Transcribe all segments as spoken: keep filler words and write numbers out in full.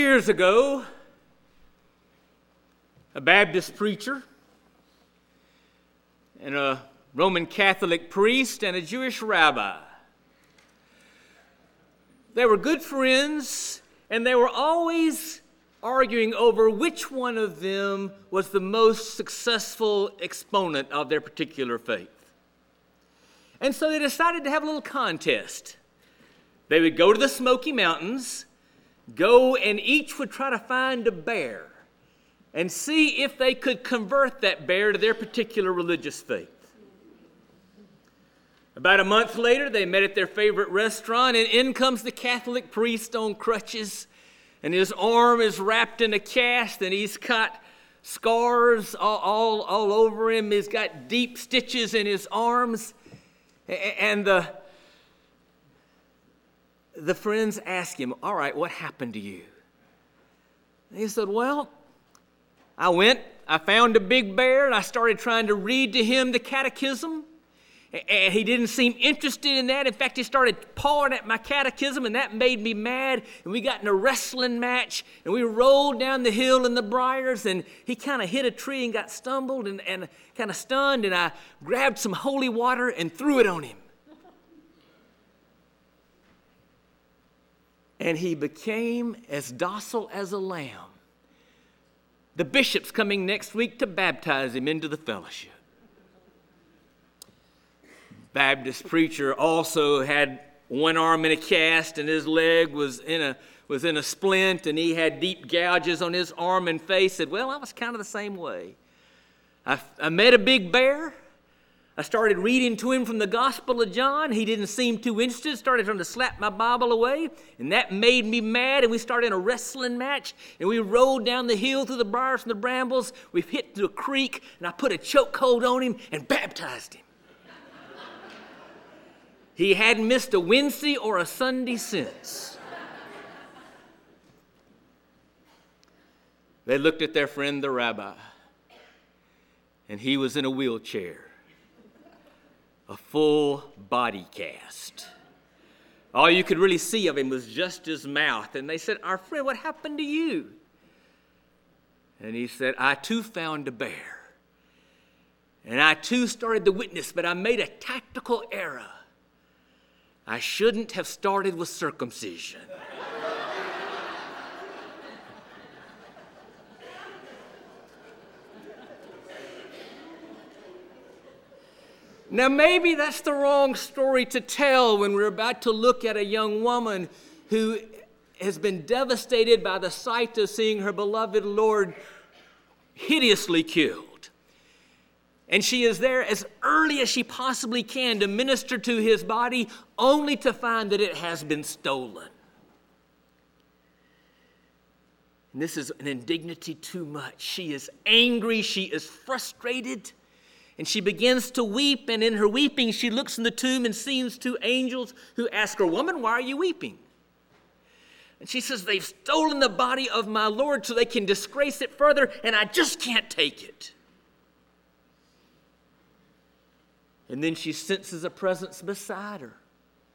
Years ago, a Baptist preacher and a Roman Catholic priest and a Jewish rabbi. They were good friends, and they were always arguing over which one of them was the most successful exponent of their particular faith. And so they decided to have a little contest. They would go to the Smoky Mountains, go and each would try to find a bear and see if they could convert that bear to their particular religious faith. About a month later, they met at their favorite restaurant, and in comes the Catholic priest on crutches, and his arm is wrapped in a cast, and he's got scars all, all, all over him. He's got deep stitches in his arms, and the The friends asked him, all right, what happened to you? And he said, well, I went, I found a big bear, and I started trying to read to him the catechism, and he didn't seem interested in that. In fact, he started pawing at my catechism, and that made me mad, and we got in a wrestling match, and we rolled down the hill in the briars, and he kind of hit a tree and got stumbled and, and kind of stunned, and I grabbed some holy water and threw it on him. And he became as docile as a lamb. The bishop's coming next week to baptize him into the fellowship. Baptist preacher also had one arm in a cast, and his leg was in a was in a splint, and he had deep gouges on his arm and face. Said, well, I was kind of the same way. I, I met a big bear. I started reading to him from the Gospel of John. He didn't seem too interested, started trying to slap my Bible away, and that made me mad, and we started in a wrestling match, and we rolled down the hill through the briars and the brambles. We hit to a creek, and I put a chokehold on him and baptized him. He hadn't missed a Wednesday or a Sunday since. They looked at their friend, the rabbi, and he was in a wheelchair. A full body cast. All you could really see of him was just his mouth. And they said, our friend, what happened to you? And he said, I too found a bear. And I too started to witness, but I made a tactical error. I shouldn't have started with circumcision. Now, maybe that's the wrong story to tell when we're about to look at a young woman who has been devastated by the sight of seeing her beloved Lord hideously killed. And she is there as early as she possibly can to minister to his body, only to find that it has been stolen. And this is an indignity too much. She is angry, she is frustrated. And she begins to weep, and in her weeping, she looks in the tomb and sees two angels who ask her, woman, why are you weeping? And she says, they've stolen the body of my Lord so they can disgrace it further, and I just can't take it. And then she senses a presence beside her.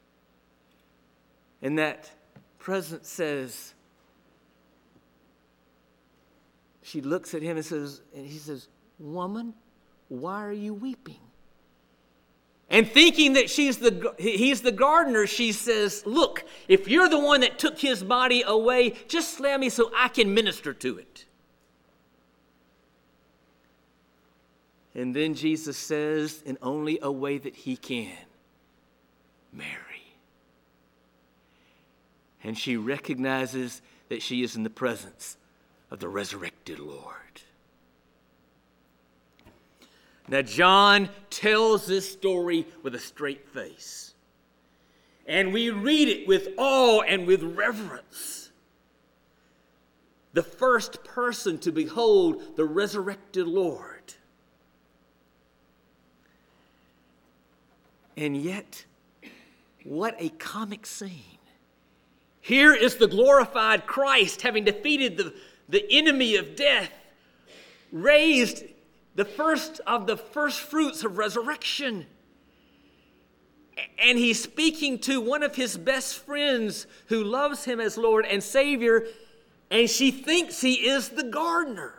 And that presence says, she looks at him and says, and he says, woman, why are you weeping? And thinking that she's the he's the gardener, she says, look, if you're the one that took his body away, just slam me so I can minister to it. And then Jesus says, in only a way that he can, Mary. And she recognizes that she is in the presence of the resurrected Lord. Now, John tells this story with a straight face. And we read it with awe and with reverence. The first person to behold the resurrected Lord. And yet, what a comic scene. Here is the glorified Christ, having defeated the, the enemy of death, raised the first of the first fruits of resurrection. And he's speaking to one of his best friends who loves him as Lord and Savior, and she thinks he is the gardener.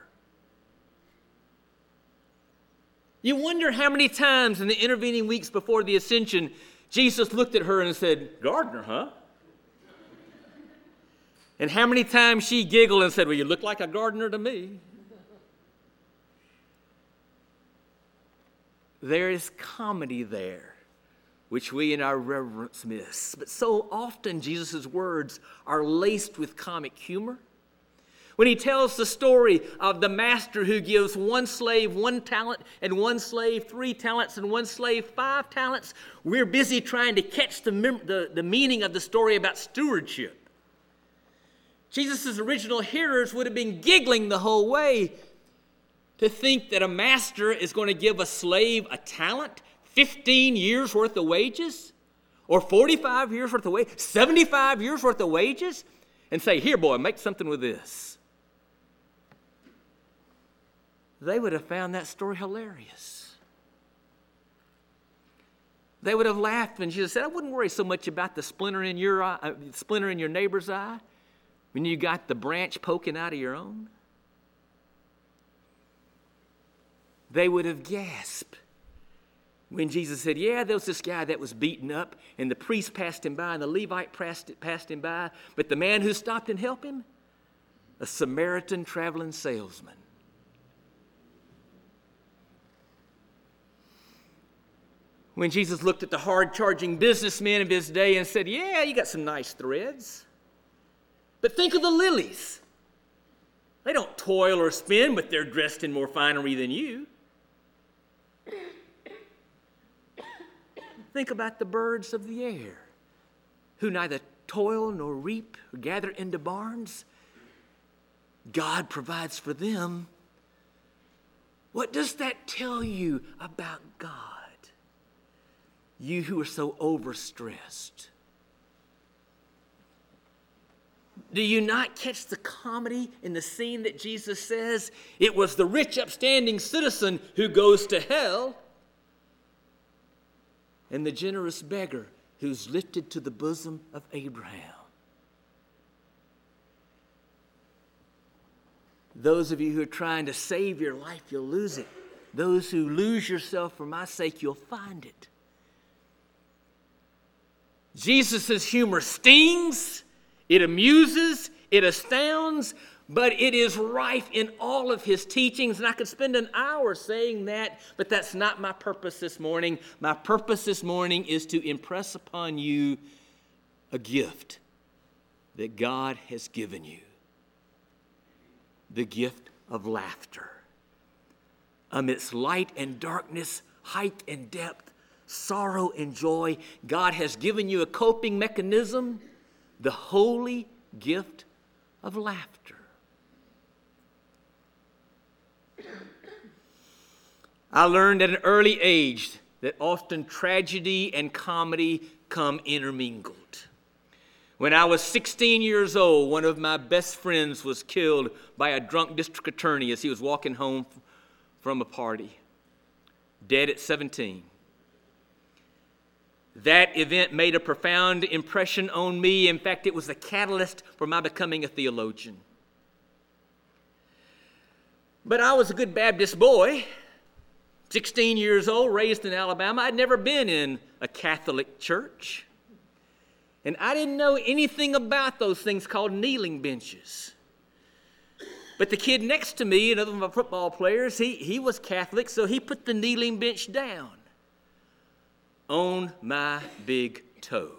You wonder how many times in the intervening weeks before the ascension, Jesus looked at her and said, "Gardener, huh?" And how many times she giggled and said, "Well, you look like a gardener to me." There is comedy there, which we in our reverence miss. But so often Jesus' words are laced with comic humor. When he tells the story of the master who gives one slave one talent and one slave three talents and one slave five talents, we're busy trying to catch the, mem- the, the meaning of the story about stewardship. Jesus' original hearers would have been giggling the whole way to think that a master is going to give a slave a talent, fifteen years worth of wages, or forty-five years worth of wages, seventy-five years worth of wages, and say, "Here, boy, make something with this." They would have found that story hilarious. They would have laughed when Jesus said, "I wouldn't worry so much about the splinter in your eye, uh, splinter in your neighbor's eye when you got the branch poking out of your own." They would have gasped when Jesus said, "Yeah, there was this guy that was beaten up, and the priest passed him by, and the Levite passed, passed him by, but the man who stopped and helped him, a Samaritan traveling salesman." When Jesus looked at the hard-charging businessmen of his day and said, "Yeah, you got some nice threads, but think of the lilies. They don't toil or spin, but they're dressed in more finery than you. Think about the birds of the air, who neither toil nor reap or gather into barns. God provides for them. What does that tell you about God? You who are so overstressed. Do you not catch the comedy in the scene that Jesus says, it was the rich upstanding citizen who goes to hell, and the generous beggar who's lifted to the bosom of Abraham? Those of you who are trying to save your life, you'll lose it. Those who lose yourself for my sake, you'll find it. Jesus' humor stings, it amuses, it astounds, but it is rife in all of his teachings. And I could spend an hour saying that, but that's not my purpose this morning. My purpose this morning is to impress upon you a gift that God has given you. The gift of laughter. Amidst light and darkness, height and depth, sorrow and joy, God has given you a coping mechanism, the holy gift of laughter. I learned at an early age that often tragedy and comedy come intermingled. When I was sixteen years old, one of my best friends was killed by a drunk district attorney as he was walking home from a party, dead at seventeen. That event made a profound impression on me. In fact, it was the catalyst for my becoming a theologian. But I was a good Baptist boy, sixteen years old, raised in Alabama. I'd never been in a Catholic church. And I didn't know anything about those things called kneeling benches. But the kid next to me, another of my football players, he, he was Catholic, so he put the kneeling bench down on my big toe.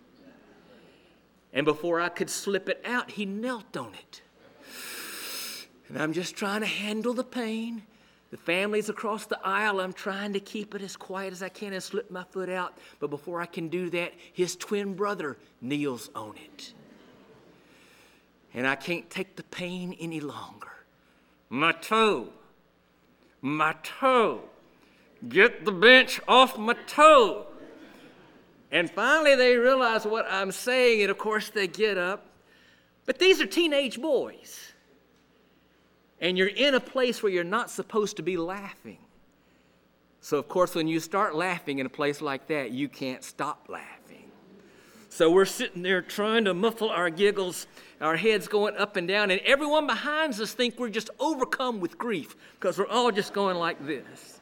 And before I could slip it out, he knelt on it. And I'm just trying to handle the pain. The family's across the aisle. I'm trying to keep it as quiet as I can and slip my foot out. But before I can do that, his twin brother kneels on it. And I can't take the pain any longer. My toe. My toe. Get the bench off my toe. And finally they realize what I'm saying, and of course they get up. But these are teenage boys. And you're in a place where you're not supposed to be laughing. So of course when you start laughing in a place like that, you can't stop laughing. So we're sitting there trying to muffle our giggles, our heads going up and down, and everyone behind us think we're just overcome with grief because we're all just going like this.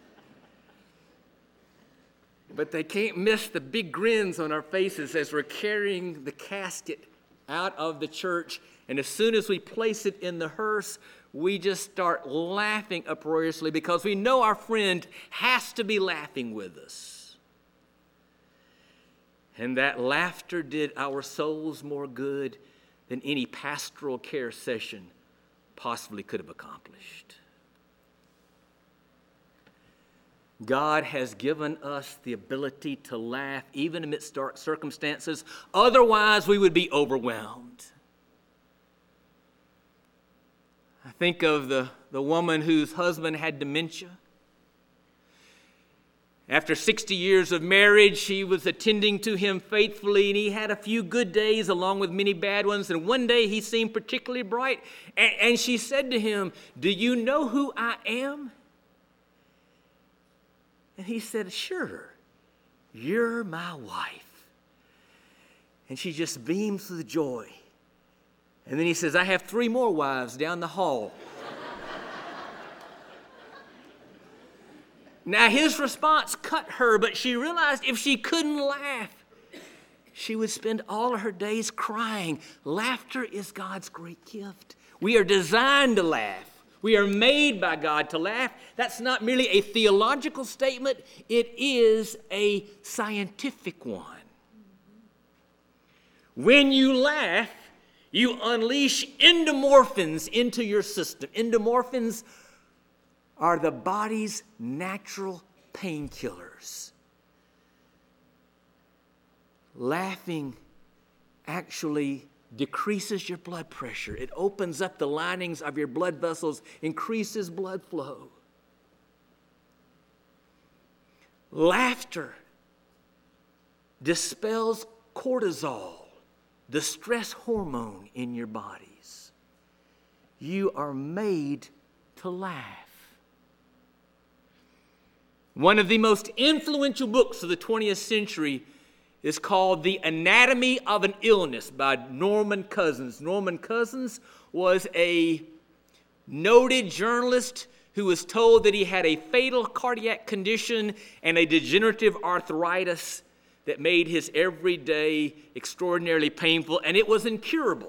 But they can't miss the big grins on our faces as we're carrying the casket out of the church. And as soon as we place it in the hearse, we just start laughing uproariously because we know our friend has to be laughing with us. And that laughter did our souls more good than any pastoral care session possibly could have accomplished. God has given us the ability to laugh even amidst dark circumstances. Otherwise, we would be overwhelmed. I think of the, the woman whose husband had dementia. After sixty years of marriage, she was attending to him faithfully, and he had a few good days along with many bad ones. And one day he seemed particularly bright, and, and she said to him, "Do you know who I am?" And he said, "Sure, you're my wife." And she just beams with joy. And then he says, "I have three more wives down the hall." Now his response cut her, but she realized if she couldn't laugh, she would spend all of her days crying. Laughter is God's great gift. We are designed to laugh. We are made by God to laugh. That's not merely a theological statement, it is a scientific one. When you laugh, you unleash endomorphins into your system. Endomorphins are the body's natural painkillers. Laughing actually decreases your blood pressure. It opens up the linings of your blood vessels, increases blood flow. Laughter dispels cortisol, the stress hormone in your bodies. You are made to laugh. One of the most influential books of the twentieth century is called The Anatomy of an Illness by Norman Cousins. Norman Cousins was a noted journalist who was told that he had a fatal cardiac condition and a degenerative arthritis that made his everyday extraordinarily painful, and it was incurable.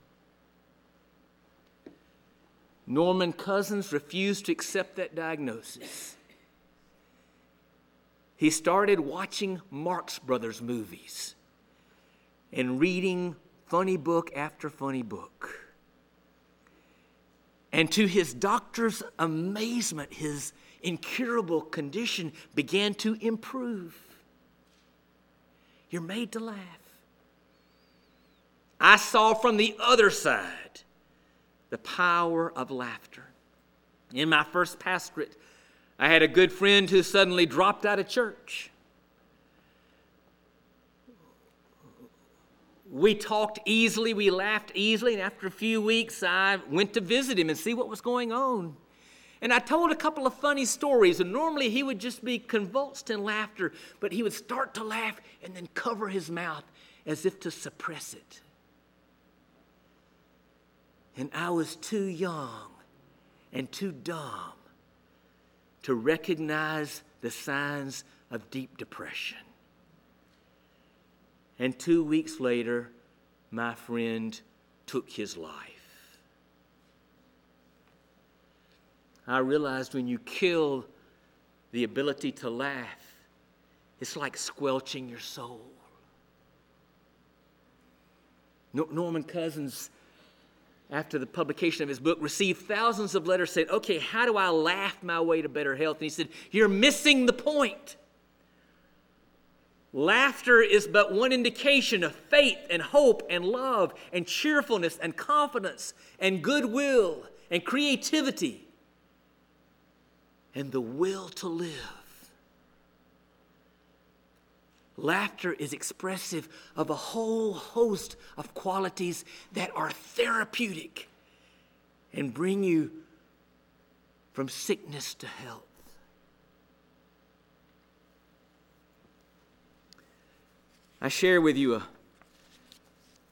Norman Cousins refused to accept that diagnosis. He started watching Marx Brothers movies and reading funny book after funny book. And to his doctor's amazement, his incurable condition began to improve. You're made to laugh. I saw from the other side the power of laughter. In my first pastorate, I had a good friend who suddenly dropped out of church. We talked easily, we laughed easily, and after a few weeks, I went to visit him and see what was going on. And I told a couple of funny stories, and normally he would just be convulsed in laughter, but he would start to laugh and then cover his mouth as if to suppress it. And I was too young and too dumb to recognize the signs of deep depression. And two weeks later, my friend took his life. I realized when you kill the ability to laugh, it's like squelching your soul. Norman Cousins, after the publication of his book, received thousands of letters saying, "Okay, how do I laugh my way to better health?" And he said, "You're missing the point. Laughter is but one indication of faith and hope and love and cheerfulness and confidence and goodwill and creativity and the will to live." Laughter is expressive of a whole host of qualities that are therapeutic and bring you from sickness to health. I share with you a,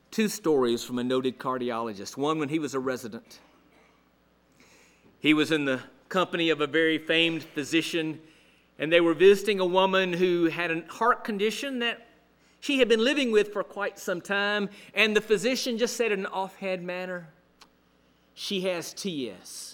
two stories from a noted cardiologist. One when he was a resident. He was in the company of a very famed physician, and they were visiting a woman who had a heart condition that she had been living with for quite some time, and the physician just said in an offhand manner, "She has T S."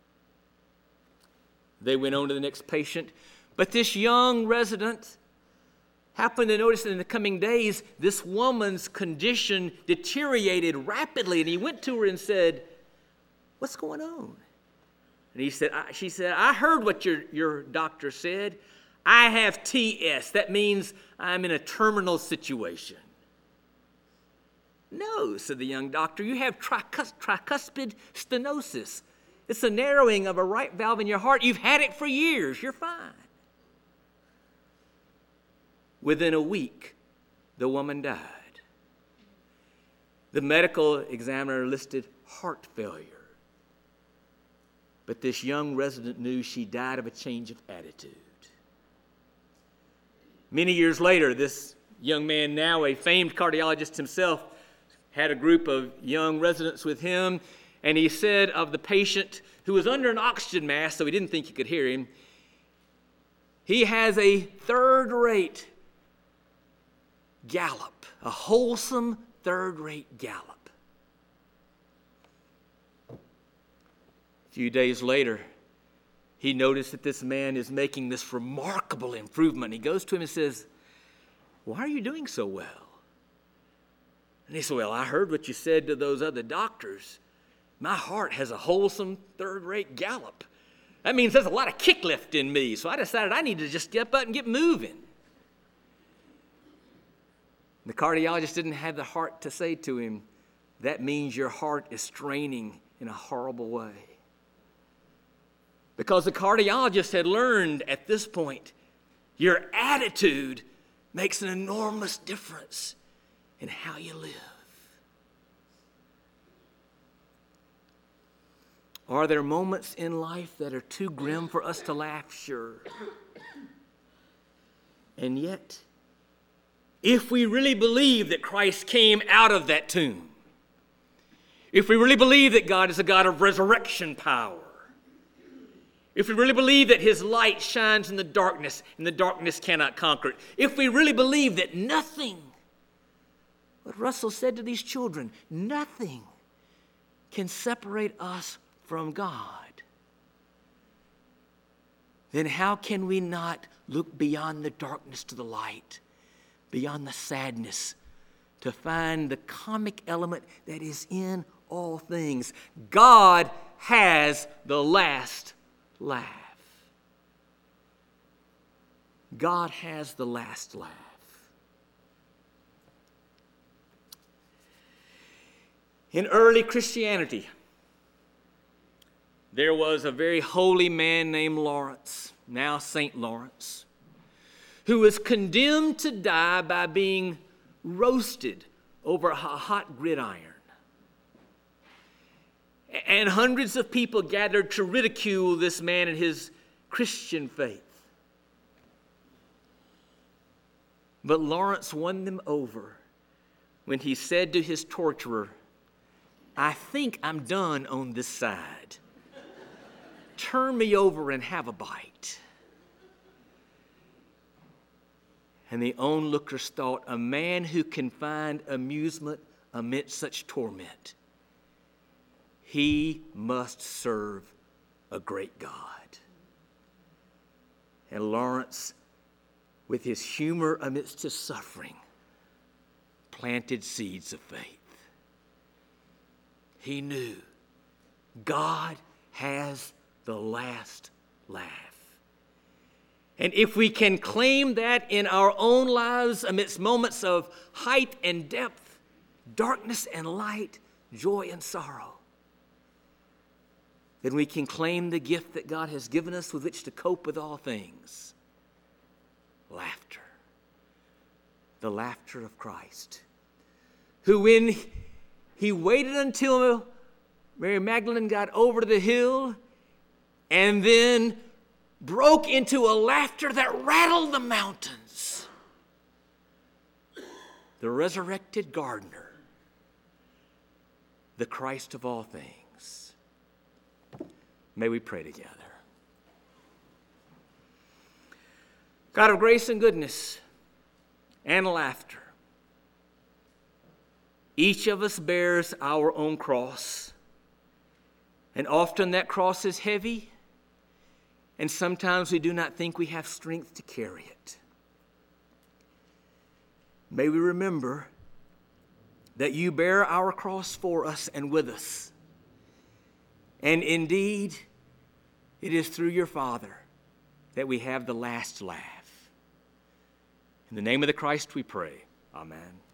They went on to the next patient, but this young resident happened to notice that in the coming days, this woman's condition deteriorated rapidly, and he went to her and said, "What's going on?" And he said, I, she said, "I heard what your, your doctor said. I have T S. That means I'm in a terminal situation." "No," said the young doctor, "you have tricus- tricuspid stenosis. It's a narrowing of a right valve in your heart. You've had it for years. You're fine." Within a week, the woman died. The medical examiner listed heart failure. But this young resident knew she died of a change of attitude. Many years later, this young man, now a famed cardiologist himself, had a group of young residents with him, and he said of the patient who was under an oxygen mask, so he didn't think you could hear him, "He has a third-rate gallop, a wholesome third-rate gallop." A few days later, he noticed that this man is making this remarkable improvement. He goes to him and says, "Why are you doing so well?" And he said, "Well, I heard what you said to those other doctors. My heart has a wholesome third-rate gallop. That means there's a lot of kick lift in me, so I decided I need to just get up and get moving." The cardiologist didn't have the heart to say to him, "That means your heart is straining in a horrible way." Because the cardiologist had learned at this point, your attitude makes an enormous difference in how you live. Are there moments in life that are too grim for us to laugh? Sure. And yet, if we really believe that Christ came out of that tomb, if we really believe that God is a God of resurrection power, if we really believe that his light shines in the darkness and the darkness cannot conquer it, if we really believe that nothing, what Russell said to these children, nothing can separate us from God, then how can we not look beyond the darkness to the light, beyond the sadness, to find the comic element that is in all things? God has the last laugh. God has the last laugh. In early Christianity, there was a very holy man named Lawrence, now Saint Lawrence, who was condemned to die by being roasted over a hot gridiron. And hundreds of people gathered to ridicule this man and his Christian faith. But Lawrence won them over when he said to his torturer, "I think I'm done on this side. Turn me over and have a bite." And the onlookers thought, a man who can find amusement amidst such torment, he must serve a great God. And Lawrence, with his humor amidst his suffering, planted seeds of faith. He knew God has the last laugh. And if we can claim that in our own lives amidst moments of height and depth, darkness and light, joy and sorrow, then we can claim the gift that God has given us with which to cope with all things. Laughter. The laughter of Christ, who when he waited until Mary Magdalene got over to the hill and then broke into a laughter that rattled the mountains. The resurrected gardener the Christ of all things. May we pray together. God of grace and goodness and laughter, each of us bears our own cross. And often that cross is heavy, and sometimes we do not think we have strength to carry it. May we remember that you bear our cross for us and with us. And indeed, it is through your Father that we have the last laugh. In the name of the Christ we pray. Amen.